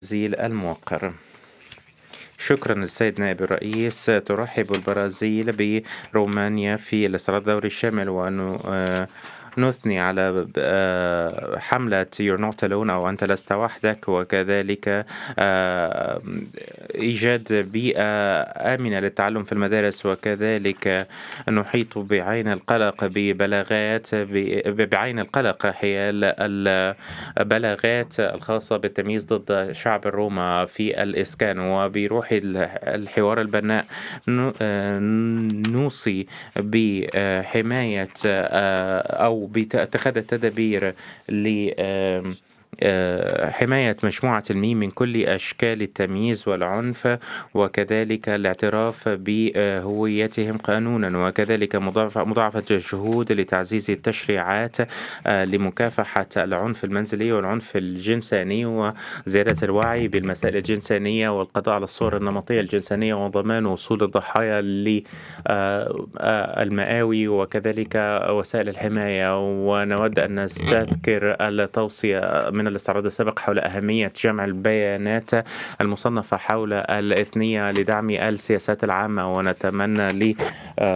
البرازيل الموقر. شكرا للسيد نائب الرئيس. ترحب البرازيل برومانيا في الاستعراض الدوري الشامل، نثني على حملة You're not alone أو أنت لست وحدك، وكذلك إيجاد بيئة آمنة للتعلم في المدارس، وكذلك نحيط بعين القلق بعين القلق حيال البلاغات الخاصة بالتمييز ضد شعب الروما في الإسكان. وبروح الحوار البناء نوصي بحماية أو باتخاذ التدابير حماية مجموعة الميم من كل أشكال التمييز والعنف، وكذلك الاعتراف بهويتهم قانونا، وكذلك مضاعفة الجهود لتعزيز التشريعات لمكافحة العنف المنزلي والعنف الجنساني، وزيادة الوعي بالمسائل الجنسانية والقضاء على الصور النمطية الجنسانية، وضمان وصول الضحايا للمآوي وكذلك وسائل الحماية. ونود أن نستذكر التوصية من الاستعراض السابق حول أهمية جمع البيانات المصنفة حول الإثنية لدعم السياسات العامة، ونتمنى